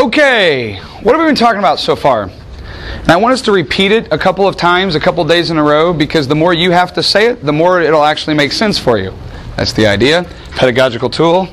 Okay, what have we been talking about so far? And I want us to repeat it a couple of times, a couple of days in a row, because the more you have to say it, the more it'll actually make sense for you. That's the idea. Pedagogical tool.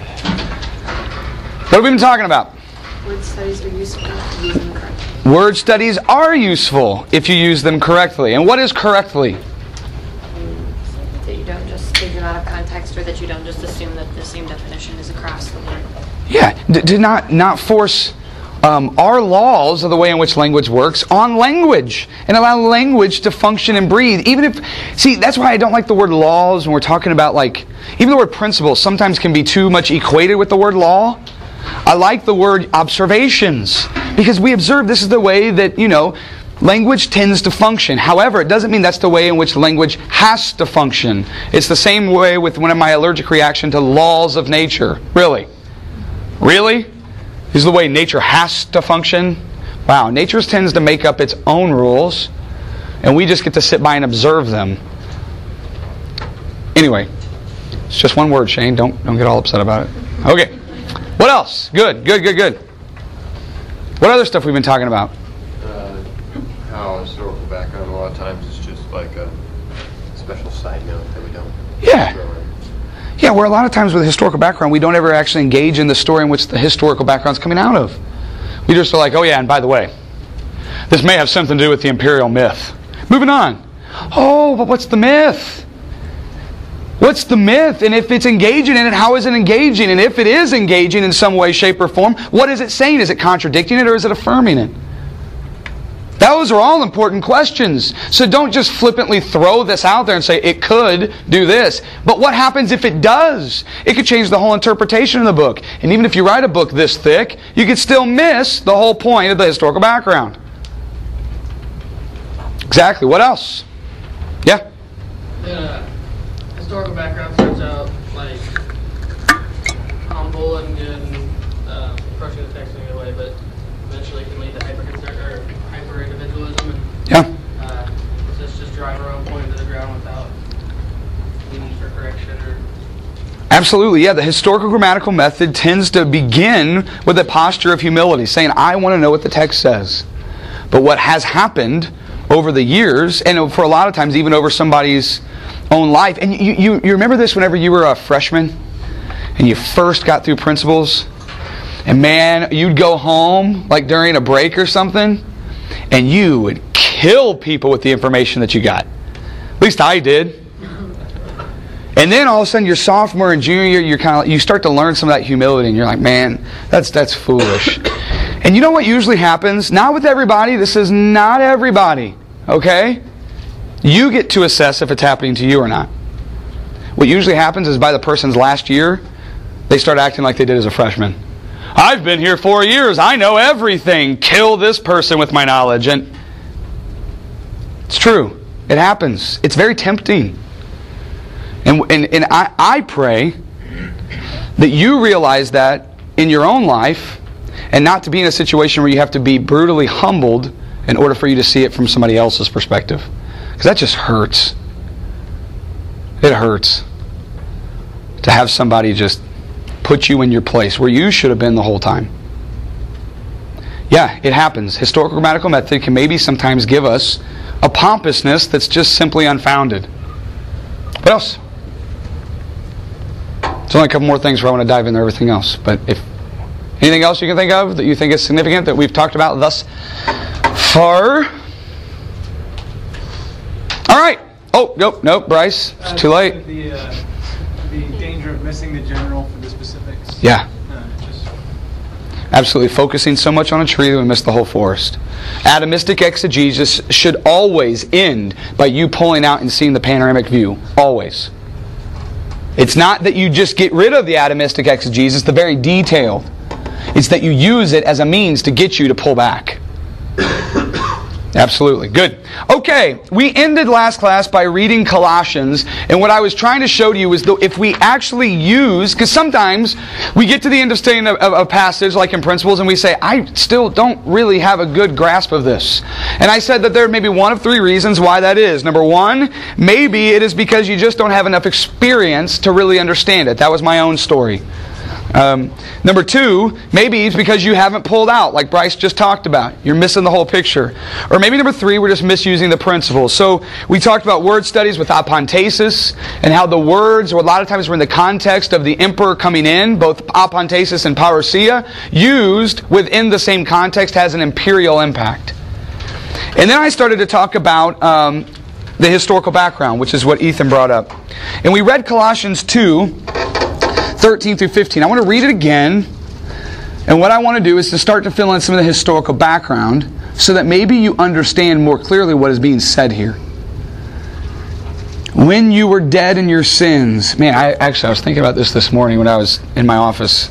What have we been talking about? Word studies are useful if you use them correctly. Word studies are useful if you use them correctly. And what is correctly? That you don't just take them out of context, or that you don't just assume that the same definition is across the board. Yeah, to not force our laws of the way in which language works on language, and allow language to function and breathe. Even if, see, that's why I don't like the word laws when we're talking about, like, even the word principles sometimes can be too much equated with the word law. I like the word observations, because we observe this is the way that, language tends to function. However, it doesn't mean that's the way in which language has to function. It's the same way with one of my allergic reaction to laws of nature. Really? Really? This is the way nature has to function? Wow, nature tends to make up its own rules, and we just get to sit by and observe them. Anyway, it's just one word, Shane. Don't get all upset about it. Okay. What else? Good. What other stuff we've been talking about? How historical background a lot of times is just like a special side note that we don't throw in. Yeah, where a lot of times with historical background, we don't ever actually engage in the story in which the historical background's coming out of. We just are like, oh yeah, and by the way, this may have something to do with the imperial myth. Moving on. Oh, but what's the myth? What's the myth? And if it's engaging in it, how is it engaging? And if it is engaging in some way, shape, or form, what is it saying? Is it contradicting it, or is it affirming it? Those are all important questions. So don't just flippantly throw this out there and say, it could do this. But what happens if it does? It could change the whole interpretation of the book. And even if you write a book this thick, you could still miss the whole point of the historical background. Exactly. What else? Yeah? The historical background starts out like humble and good and approaching the text in a good way, but eventually can lead to hyper-individualism. Yeah. Let's just drive our own point into the ground without the need for correction. Absolutely, yeah. The historical grammatical method tends to begin with a posture of humility, saying, I want to know what the text says. But what has happened over the years, and for a lot of times even over somebody's own life, and you remember this whenever you were a freshman and you first got through principles, and man, you'd go home like during a break or something, and you would kill people with the information that you got. At least I did. And then all of a sudden, your sophomore and junior year, you start to learn some of that humility, and you're like, man, that's foolish. And you know what usually happens? Not with everybody. This is not everybody. Okay? You get to assess if it's happening to you or not. What usually happens is by the person's last year, they start acting like they did as a freshman. I've been here 4 years. I know everything. Kill this person with my knowledge. And it's true. It happens. It's very tempting. And I pray that you realize that in your own life, and not to be in a situation where you have to be brutally humbled in order for you to see it from somebody else's perspective. Because that just hurts. It hurts to have somebody just put you in your place where you should have been the whole time. Yeah, it happens. Historical grammatical method can maybe sometimes give us a pompousness that's just simply unfounded. What else? There's only a couple more things where I want to dive into everything else. But if anything else you can think of that you think is significant that we've talked about thus far? All right. Oh, nope, Bryce. It's too late. The danger of missing the general for the specifics. Yeah. Absolutely. Focusing so much on a tree that we miss the whole forest. Atomistic exegesis should always end by you pulling out and seeing the panoramic view. Always. It's not that you just get rid of the atomistic exegesis, the very detail. It's that you use it as a means to get you to pull back. Absolutely. Good. Okay, we ended last class by reading Colossians, and what I was trying to show to you is that if we actually use, because sometimes we get to the end of studying a passage like in Principles and we say, I still don't really have a good grasp of this. And I said that there may be one of three reasons why that is. Number one, maybe it is because you just don't have enough experience to really understand it. That was my own story. Number two, maybe it's because you haven't pulled out, like Bryce just talked about. You're missing the whole picture. Or maybe number three, we're just misusing the principles. So we talked about word studies with apontasis, and how the words, or a lot of times were in the context of the emperor coming in, both apontasis and parousia, used within the same context, has an imperial impact. And then I started to talk about the historical background, which is what Ethan brought up. And we read Colossians 2:13 through 15. I want to read it again. And what I want to do is to start to fill in some of the historical background so that maybe you understand more clearly what is being said here. When you were dead in your sins. Man, I was thinking about this morning when I was in my office.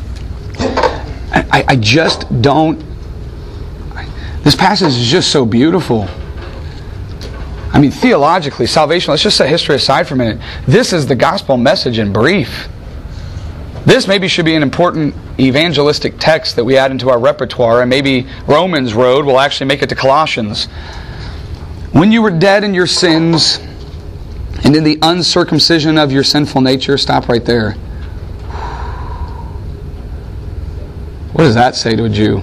I just don't... This passage is just so beautiful. I mean, theologically, salvation, let's just set history aside for a minute. This is the gospel message in brief. This maybe should be an important evangelistic text that we add into our repertoire, and maybe Romans Road will actually make it to Colossians. When you were dead in your sins and in the uncircumcision of your sinful nature, stop right there. What does that say to a Jew?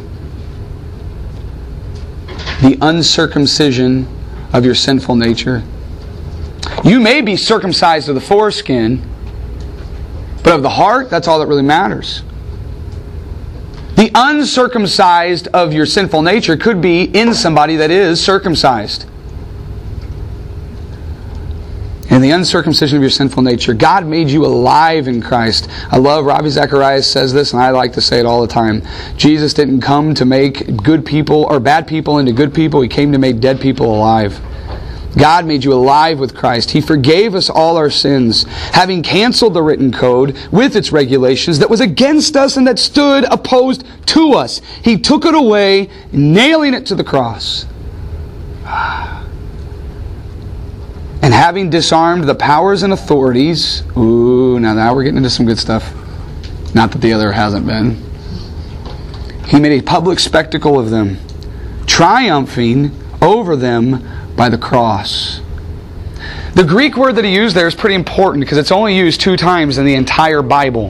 The uncircumcision of your sinful nature. You may be circumcised of the foreskin, but of the heart, that's all that really matters. The uncircumcised of your sinful nature could be in somebody that is circumcised. And the uncircumcision of your sinful nature. God made you alive in Christ. I love Ravi Zacharias says this, and I like to say it all the time. Jesus didn't come to make good people or bad people into good people. He came to make dead people alive. God made you alive with Christ. He forgave us all our sins, having canceled the written code with its regulations that was against us and that stood opposed to us. He took it away, nailing it to the cross. And having disarmed the powers and authorities, now we're getting into some good stuff. Not that the other hasn't been. He made a public spectacle of them, triumphing over them by the cross. The Greek word that he used there is pretty important because it's only used 2 times in the entire Bible.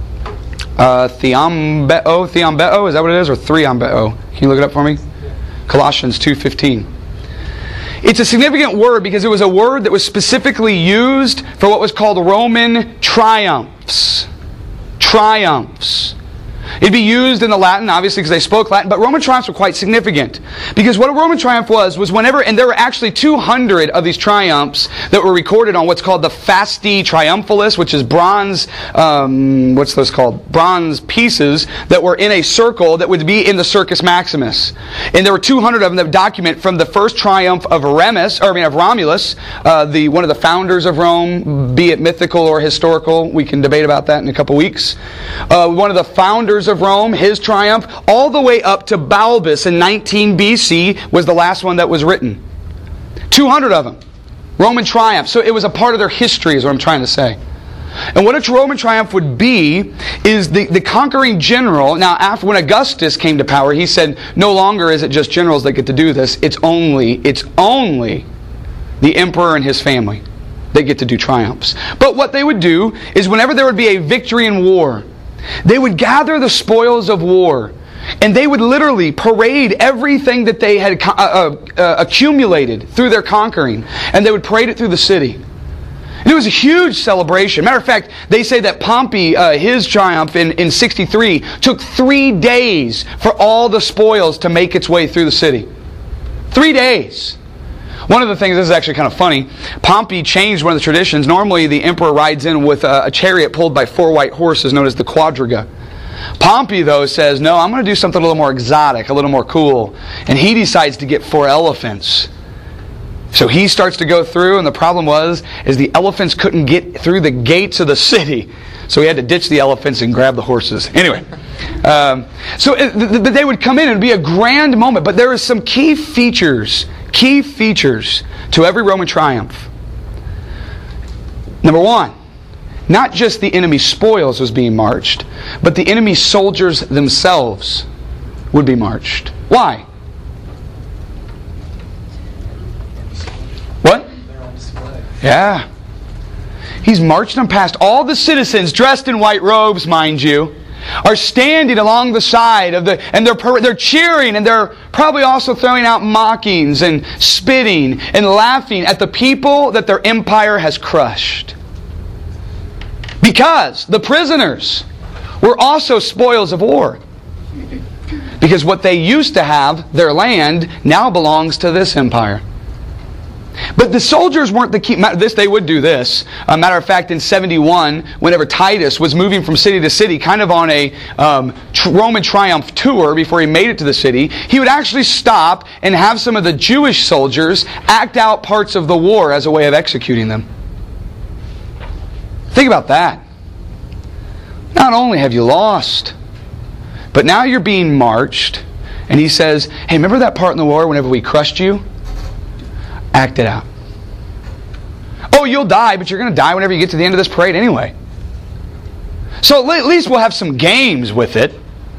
Theombeo, is that what it is? Or threombeo? Can you look it up for me? Colossians 2:15. It's a significant word because it was a word that was specifically used for what was called Roman triumphs. Triumphs. It'd be used in the Latin, obviously, because they spoke Latin, but Roman triumphs were quite significant. Because what a Roman triumph was whenever, and there were actually 200 of these triumphs that were recorded on what's called the Fasti Triumphalis, which is bronze, what's those called? Bronze pieces that were in a circle that would be in the Circus Maximus. And there were 200 of them that document from the first triumph of Romulus, one of the founders of Rome, be it mythical or historical. We can debate about that in a couple weeks. One of the founders of Rome, his triumph, all the way up to Balbus in 19 BC was the last one that was written. 200 of them. Roman triumph. So it was a part of their history is what I'm trying to say. And what a Roman triumph would be is the conquering general. Now, after when Augustus came to power, he said, no longer is it just generals that get to do this. It's only the emperor and his family that get to do triumphs. But what they would do is whenever there would be a victory in war, they would gather the spoils of war, and they would literally parade everything that they had accumulated through their conquering, and they would parade it through the city. And it was a huge celebration. Matter of fact, they say that Pompey, his triumph in 63, took 3 days for all the spoils to make its way through the city. 3 days. One of the things, this is actually kind of funny, Pompey changed one of the traditions. Normally the emperor rides in with a chariot pulled by 4 white horses known as the quadriga. Pompey, though, says, no, I'm going to do something a little more exotic, a little more cool. And he decides to get 4 elephants. So he starts to go through, and the problem is the elephants couldn't get through the gates of the city. So he had to ditch the elephants and grab the horses. Anyway, so they would come in and it'd be a grand moment. But there are some key features to every Roman triumph. Number 1, not just the enemy spoils was being marched, but the enemy soldiers themselves would be marched. Why? What? They're on display. Yeah. He's marching them past. All the citizens, dressed in white robes, mind you, are standing along the side of and they're cheering, and they're probably also throwing out mockings and spitting and laughing at the people that their empire has crushed. Because the prisoners were also spoils of war. Because what they used to have, their land, now belongs to this empire. But the soldiers weren't the key. They would do this. Matter of fact, in 71, whenever Titus was moving from city to city, kind of on a Roman triumph tour before he made it to the city, he would actually stop and have some of the Jewish soldiers act out parts of the war as a way of executing them. Think about that. Not only have you lost, but now you're being marched, and he says, hey, remember that part in the war whenever we crushed you? Act it out. Oh, you'll die, but you're going to die whenever you get to the end of this parade anyway. So at least we'll have some games with it.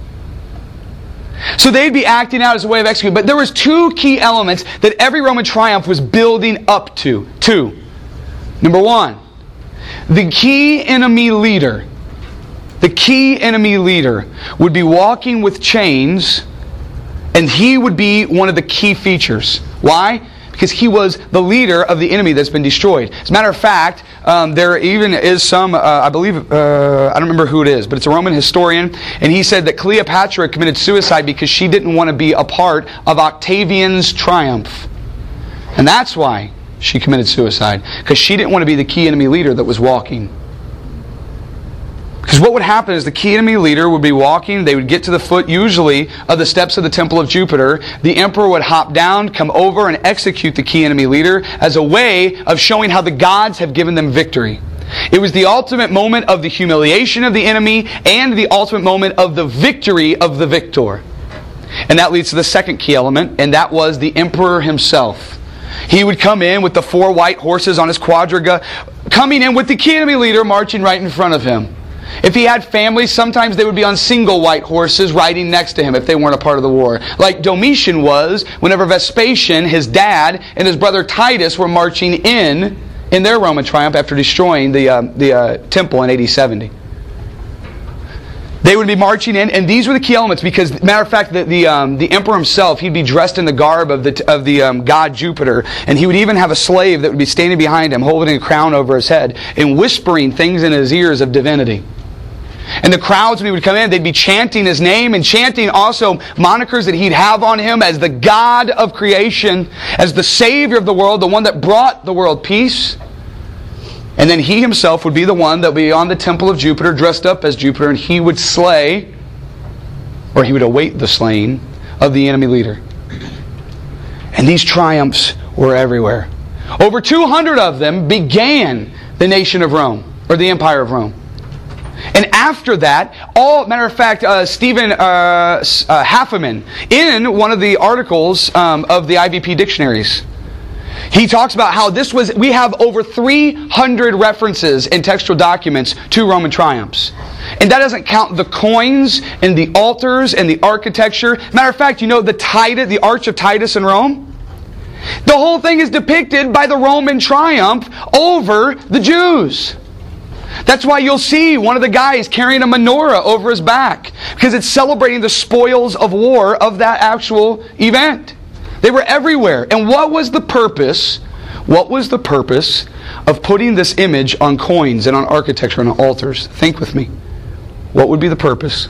So they'd be acting out as a way of executing. But there was two key elements that every Roman triumph was building up to. Two. Number one, the key enemy leader would be walking with chains, and he would be one of the key features. Why? Because he was the leader of the enemy that's been destroyed. As a matter of fact, there even is some, I believe, I don't remember who it is, but it's a Roman historian, and he said that Cleopatra committed suicide because she didn't want to be a part of Octavian's triumph. And that's why she committed suicide, because she didn't want to be the key enemy leader that was walking. Because what would happen is the key enemy leader would be walking, they would get to the foot usually of the steps of the Temple of Jupiter. The emperor would hop down, come over, and execute the key enemy leader as a way of showing how the gods have given them victory. It was the ultimate moment of the humiliation of the enemy and the ultimate moment of the victory of the victor. And that leads to the second key element, and that was the emperor himself. He would come in with the 4 white horses on his quadriga, coming in with the key enemy leader marching right in front of him. If he had families, sometimes they would be on single white horses riding next to him if they weren't a part of the war. Like Domitian was whenever Vespasian, his dad, and his brother Titus were marching in their Roman triumph after destroying the temple in AD 70. They would be marching in, and these were the key elements because, matter of fact, the emperor himself, he'd be dressed in the garb of the god Jupiter, and he would even have a slave that would be standing behind him, holding a crown over his head, and whispering things in his ears of divinity. And the crowds, when he would come in, they'd be chanting his name and chanting also monikers that he'd have on him as the God of creation, as the Savior of the world, the one that brought the world peace. And then he himself would be the one that would be on the Temple of Jupiter, dressed up as Jupiter, and he would slay, or he would await the slaying of the enemy leader. And these triumphs were everywhere. Over 200 of them began the nation of Rome, or the Empire of Rome. And after that, matter of fact, Stephen Hafeman, in one of the articles of the IVP dictionaries, he talks about how we have over 300 references in textual documents to Roman triumphs. And that doesn't count the coins and the altars and the architecture. Matter of fact, you know the Arch of Titus in Rome? The whole thing is depicted by the Roman triumph over the Jews. That's why you'll see one of the guys carrying a menorah over his back, because it's celebrating the spoils of war of that actual event. They were everywhere. And what was the purpose? What was the purpose of putting this image on coins and on architecture and on altars? Think with me. What would be the purpose?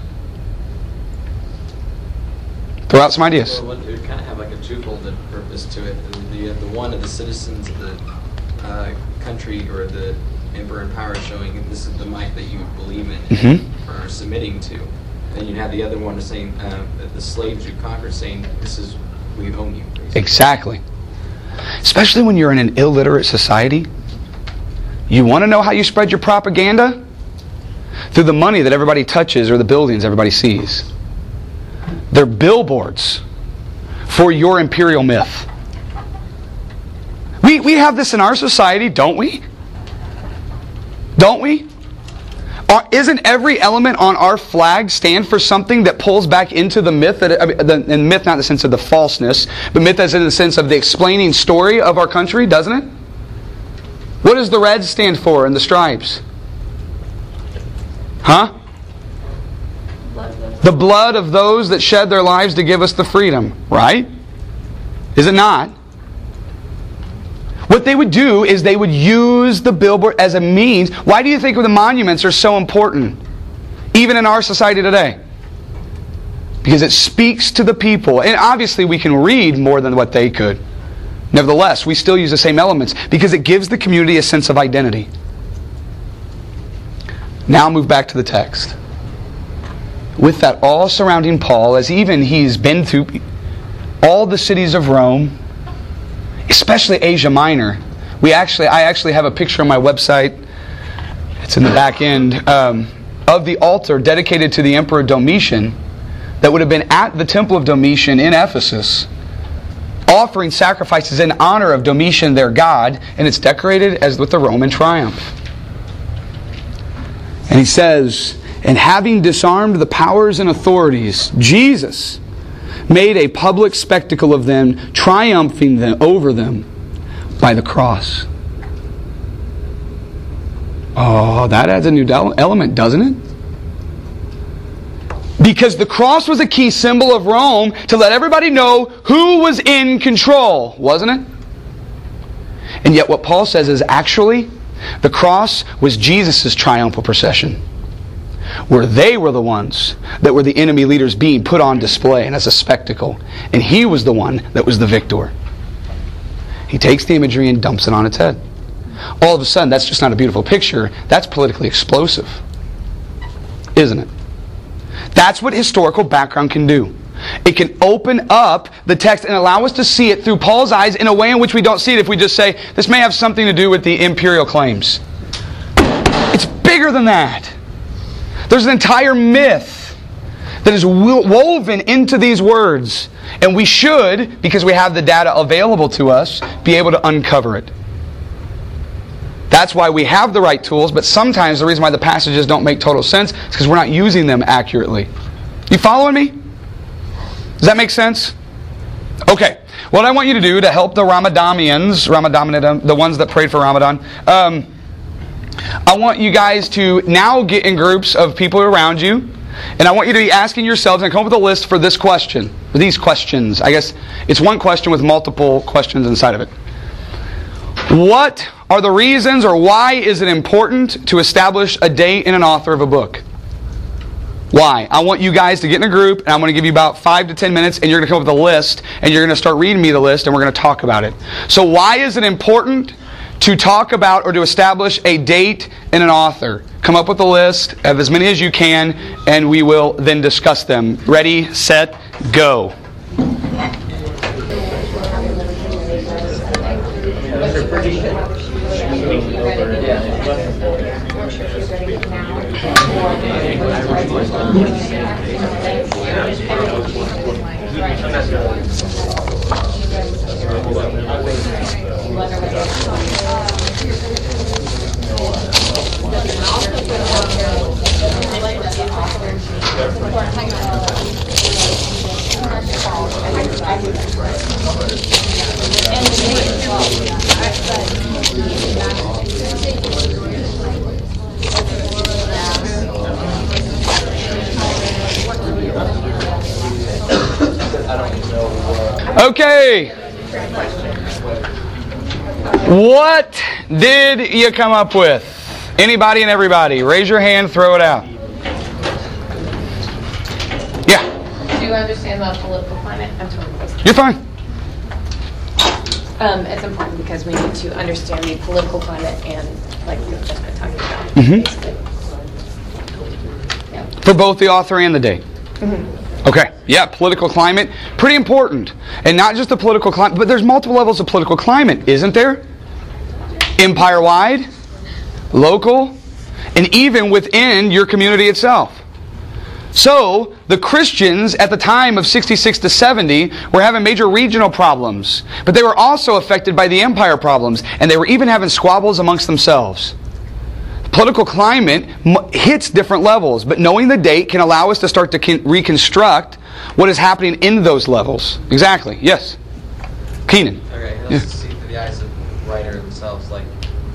Throw out some ideas. Well, it would kind of have like a twofold purpose to it. The one of the citizens of the country or the emperor in power showing this is the might that you believe in or are submitting to. And then you have the other one saying the slaves you conquered saying this is we own you. Basically. Exactly. Especially when you're in an illiterate society. You want to know how you spread your propaganda? Through the money that everybody touches or the buildings everybody sees. They're billboards for your imperial myth. We have this in our society, don't we? Don't we? Isn't every element on our flag stand for something that pulls back into the myth? And myth not in the sense of the falseness, but myth as in the sense of the explaining story of our country, doesn't it? What does the red stand for in the stripes? Huh? The blood of those that shed their lives to give us the freedom. Right? Is it not? What they would do is they would use the billboard as a means. Why do you think the monuments are so important? Even in our society today. Because it speaks to the people. And obviously we can read more than what they could. Nevertheless, we still use the same elements because it gives the community a sense of identity. Now move back to the text. With that all surrounding Paul, as even he's been through all the cities of Rome, especially Asia Minor. I actually have a picture on my website. It's in the back end of the altar dedicated to the Emperor Domitian that would have been at the Temple of Domitian in Ephesus, offering sacrifices in honor of Domitian, their god, and it's decorated as with the Roman triumph. And he says, and having disarmed the powers and authorities, Jesus made a public spectacle of them, triumphing over them by the cross. Oh, that adds a new element, doesn't it? Because the cross was a key symbol of Rome to let everybody know who was in control, wasn't it? And yet what Paul says is actually the cross was Jesus' triumphal procession, where they were the ones that were the enemy leaders being put on display and as a spectacle. And he was the one that was the victor. He takes the imagery and dumps it on its head. All of a sudden, that's just not a beautiful picture. That's politically explosive. Isn't it? That's what historical background can do. It can open up the text and allow us to see it through Paul's eyes in a way in which we don't see it if we just say, this may have something to do with the imperial claims. It's bigger than that. There's an entire myth that is woven into these words. And we should, because we have the data available to us, be able to uncover it. That's why we have the right tools, but sometimes the reason why the passages don't make total sense is because we're not using them accurately. You following me? Does that make sense? Okay. What I want you to do to help the Ramadanians, the ones that prayed for Ramadan, I want you guys to now get in groups of people around you, and I want you to be asking yourselves and come up with a list for this question, these questions. I guess it's one question with multiple questions inside of it. What are the reasons, or why is it important to establish a date and an author of a book? Why? I want you guys to get in a group, and I'm going to give you about 5 to 10 minutes, and you're going to come up with a list, and you're going to start reading me the list, and we're going to talk about it. So why is it important to talk about or to establish a date and an author? Come up with a list of as many as you can, and we will then discuss them. Ready, set, go. Okay. What did you come up with? Anybody and everybody. Raise your hand, throw it out. Yeah. Do you understand the political climate? I'm totally You're fine. It's important because we need to understand the political climate and, like we've just been talking about, basically. Yeah. For both the author and the date. Okay, yeah, political climate, pretty important. And not just the political climate, but there's multiple levels of political climate, isn't there? Empire-wide, local, and even within your community itself. So, the Christians at the time of 66 to 70 were having major regional problems. But they were also affected by the empire problems. And they were even having squabbles amongst themselves. Political climate hits different levels, but knowing the date can allow us to start to reconstruct what is happening in those levels. Exactly. Yes. Keenan. Okay, let's see through the eyes of the writer themselves. Like, so the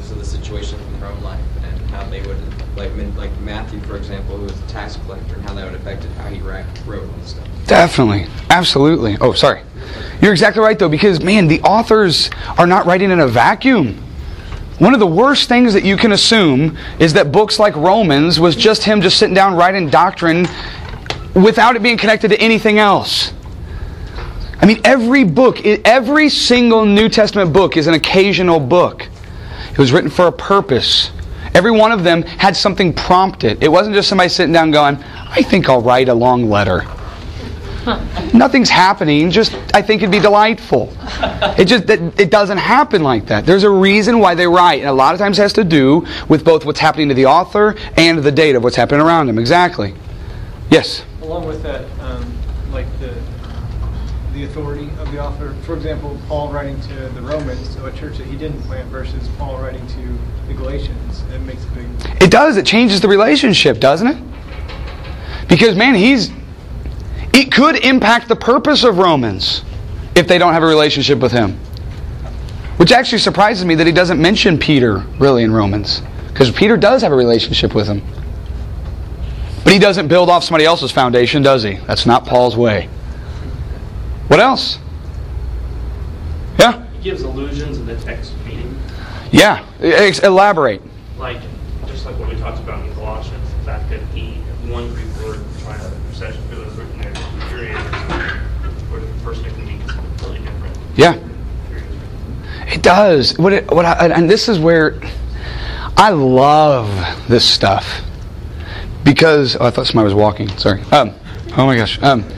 situations in their own life and how they would, like Matthew, for example, who was a tax collector, and how that would affect how he wrote and stuff. Definitely. Absolutely. Oh, sorry. You're exactly right, though, because, man, the authors are not writing in a vacuum. One of the worst things that you can assume is that books like Romans was just him just sitting down writing doctrine without it being connected to anything else. I mean, every single New Testament book is an occasional book. It was written for a purpose. Every one of them had something prompted. It wasn't just somebody sitting down going, I think I'll write a long letter. Nothing's happening, just I think it'd be delightful. It doesn't happen like that. There's a reason why they write, and a lot of times it has to do with both what's happening to the author and the date of what's happening around them. Exactly. Yes? Along with that, like the authority of the author. For example, Paul writing to the Romans, so a church that he didn't plant, versus Paul writing to the Galatians. It makes a big... It does. It changes the relationship, doesn't it? Because, man, it could impact the purpose of Romans if they don't have a relationship with him. Which actually surprises me that he doesn't mention Peter, really, in Romans. Because Peter does have a relationship with him. But he doesn't build off somebody else's foundation, does he? That's not Paul's way. What else? Yeah? He gives allusions in the text meaning. Yeah. Elaborate. Like, just like what we talked about in Colossians, the fact that one Greek word, trying to procession, it was written there, period, or the first thing can be completely different. Yeah. It does. And this is where I love this stuff. Because, I thought somebody was walking. Sorry. Oh my gosh.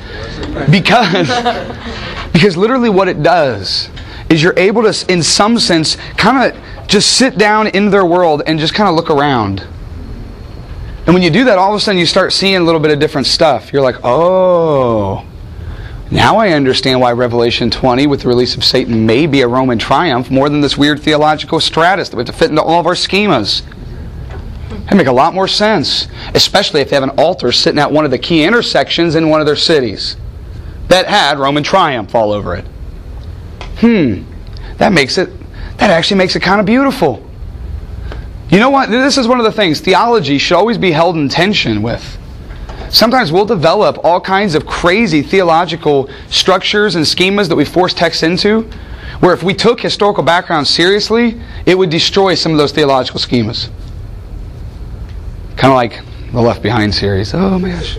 Because literally what it does is you're able to, in some sense, kind of just sit down in their world and just kind of look around. And when you do that, all of a sudden you start seeing a little bit of different stuff. You're like, oh, now I understand why Revelation 20 with the release of Satan may be a Roman triumph more than this weird theological stratus that we have to fit into all of our schemas. That make a lot more sense, especially if they have an altar sitting at one of the key intersections in one of their cities that had Roman triumph all over it. That actually makes it kind of beautiful. You know what? This is one of the things theology should always be held in tension with. Sometimes we'll develop all kinds of crazy theological structures and schemas that we force texts into, where if we took historical background seriously, it would destroy some of those theological schemas. Kind of like the Left Behind series. Oh my gosh.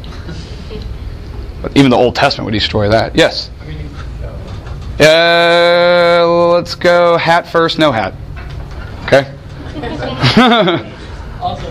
But even the Old Testament would destroy that. Yes? Let's go hat first, no hat. Okay? Also,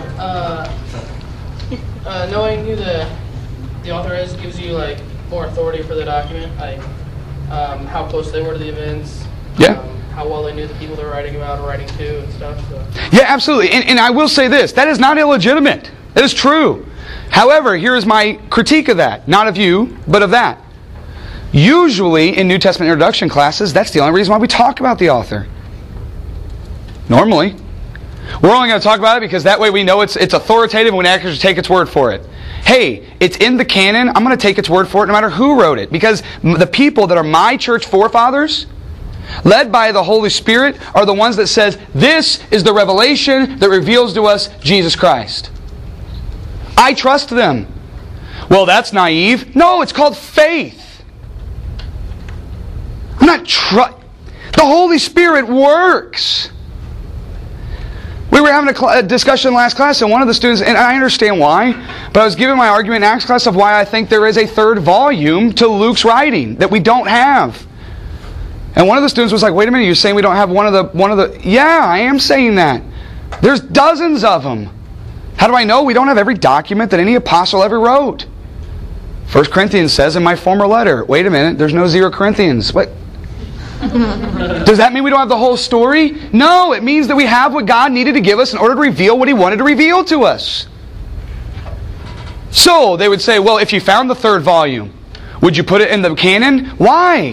knowing who the author is gives you like more authority for the document, like how close they were to the events, how well they knew the people they were writing about or writing to and stuff. So. Yeah, absolutely. And I will say this, that is not illegitimate. That is true. However, here is my critique of that. Not of you, but of that. Usually in New Testament introduction classes, that's the only reason why we talk about the author. Normally. We're only going to talk about it because that way we know it's authoritative and we can actually take its word for it. Hey, it's in the canon, I'm going to take its word for it no matter who wrote it. Because the people that are my church forefathers, led by the Holy Spirit, are the ones that says, this is the revelation that reveals to us Jesus Christ. I trust them. Well, that's naive. No, it's called faith. I'm not the Holy Spirit works. We were having a discussion last class, and one of the students, and I understand why, but I was giving my argument in Acts class of why I think there is a third volume to Luke's writing that we don't have. And one of the students was like, wait a minute, you're saying we don't have one of the... Yeah, I am saying that. There's dozens of them. How do I know? We don't have every document that any apostle ever wrote. 1 Corinthians says in my former letter, wait a minute, there's no 0 Corinthians. What? Does that mean we don't have the whole story? No, it means that we have what God needed to give us in order to reveal what He wanted to reveal to us. So, they would say, well, if you found the third volume, would you put it in the canon? Why?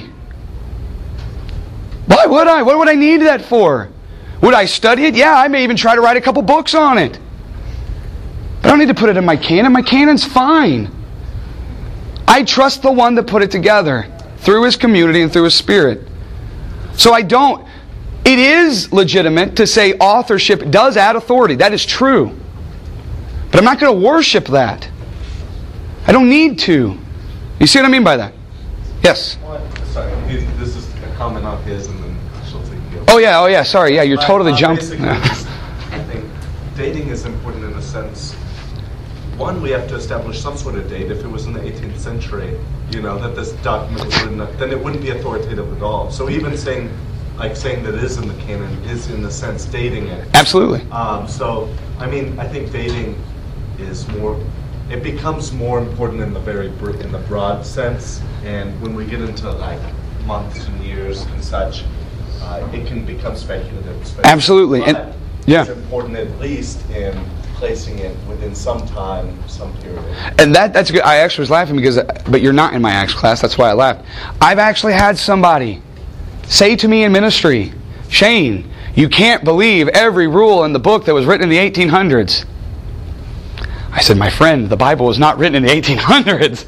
Why would I? What would I need that for? Would I study it? Yeah, I may even try to write a couple books on it. But I don't need to put it in my canon. My canon's fine. I trust the one that put it together through His community and through His Spirit. So I don't... It is legitimate to say authorship does add authority. That is true. But I'm not going to worship that. I don't need to. You see what I mean by that? Yes? Sorry, this is a comment on his and then she'll take you. Oh yeah, sorry. Yeah, you're totally jumping. I think dating is important in a sense. One, we have to establish some sort of date. If it was in the 18th century, that this document was written, then it wouldn't be authoritative at all. So even saying that it is in the canon is in a sense dating it. Absolutely. So, I think dating is more, it becomes more important in the broad sense, and when we get into like months and years and such, it can become speculative. Absolutely. But it's important at least in placing it within some time, some period. And that's good. I actually was laughing but you're not in my Acts class, that's why I laughed. I've actually had somebody say to me in ministry, Shane, you can't believe every rule in the book that was written in the 1800s. I said, my friend, the Bible was not written in the 1800s.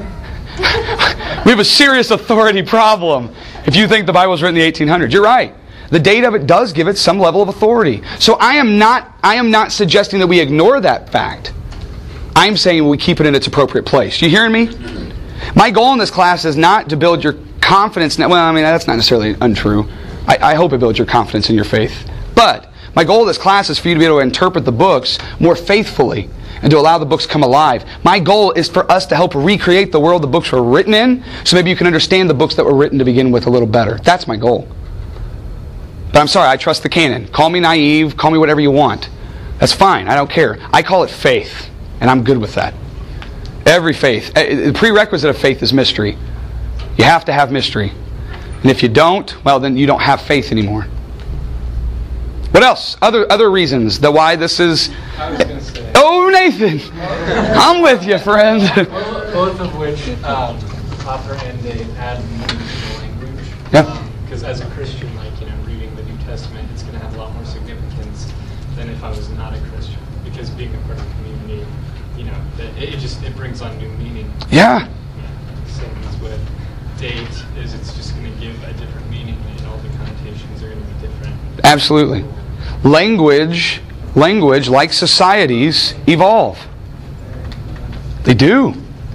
We have a serious authority problem if you think the Bible was written in the 1800s. You're right. The date of it does give it some level of authority. So I am not suggesting that we ignore that fact. I'm saying we keep it in its appropriate place. You hearing me? My goal in this class is not to build your confidence. Well, that's not necessarily untrue. I hope it builds your confidence in your faith. But my goal of this class is for you to be able to interpret the books more faithfully and to allow the books to come alive. My goal is for us to help recreate the world the books were written in, so maybe you can understand the books that were written to begin with a little better. That's my goal. But I'm sorry, I trust the canon. Call me naive, call me whatever you want. That's fine, I don't care. I call it faith, and I'm good with that. Every faith. The prerequisite of faith is mystery. You have to have mystery. And if you don't, well, then you don't have faith anymore. What else? Other reasons why this is... I was going to say... Oh, Nathan! I'm with you, friend. Both of which author and Dave add meaning to the language. Yeah. Because as a Christian, reading the New Testament, it's going to have a lot more significance than if I was not a Christian. Because being a part of the community, it brings on new meaning. Yeah. Same as with date, it's just going to give a different meaning, and all the connotations are going to be different. Absolutely. Language, like societies, evolve. They do.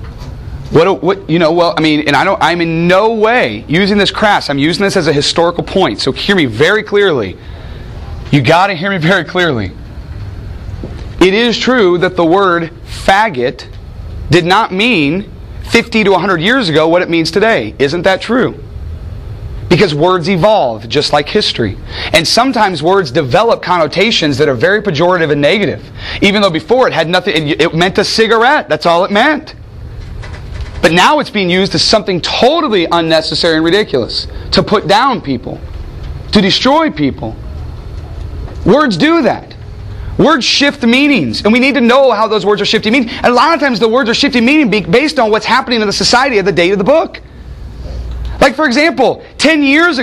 I'm in no way using this crass. I'm using this as a historical point. So hear me very clearly. You got to hear me very clearly. It is true that the word faggot did not mean 50 to 100 years ago what it means today. Isn't that true? Because words evolve, just like history. And sometimes words develop connotations that are very pejorative and negative. Even though before it had nothing, it meant a cigarette. That's all it meant. But now it's being used as something totally unnecessary and ridiculous. To put down people. To destroy people. Words do that. Words shift meanings. And we need to know how those words are shifting meaning. And a lot of times the words are shifting meaning based on what's happening in the society at the date of the book. Like for example, 13 years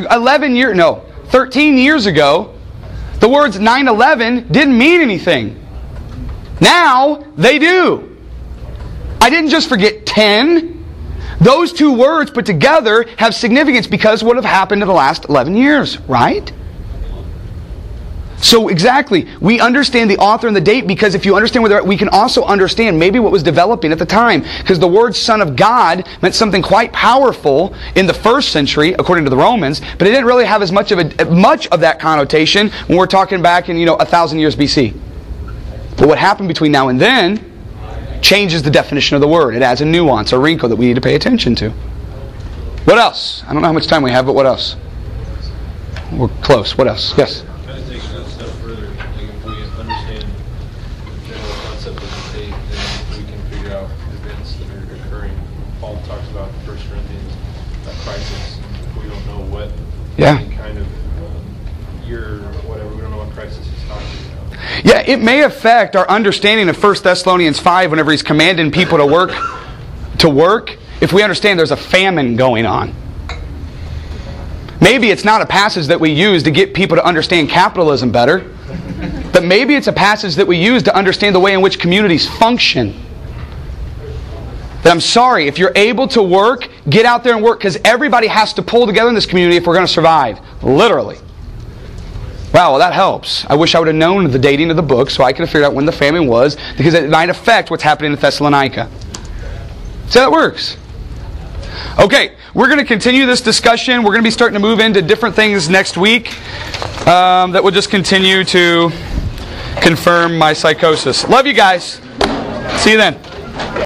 ago, the words 9/11 didn't mean anything. Now, they do. I didn't just forget 10. Those two words put together have significance because of what have happened in the last 11 years, right? So exactly, we understand the author and the date because if you understand where they're at, we can also understand maybe what was developing at the time. Because the word Son of God meant something quite powerful in the first century, according to the Romans, but it didn't really have as much of that connotation when we're talking back in 1,000 years BC. But what happened between now and then changes the definition of the word. It adds a nuance, a wrinkle that we need to pay attention to. What else? I don't know how much time we have, but what else? We're close. What else? Yes? Yeah. Kind of year or whatever. We don't know what crisis he's talking about. Yeah, it may affect our understanding of 1 Thessalonians 5 whenever he's commanding people to work, if we understand there's a famine going on. Maybe it's not a passage that we use to get people to understand capitalism better, but maybe it's a passage that we use to understand the way in which communities function. That I'm sorry, if you're able to work, get out there and work, because everybody has to pull together in this community if we're going to survive. Literally. Wow, well that helps. I wish I would have known the dating of the book so I could have figured out when the famine was, because it might affect what's happening in Thessalonica. See how that works? Okay, we're going to continue this discussion. We're going to be starting to move into different things next week that will just continue to confirm my psychosis. Love you guys. See you then.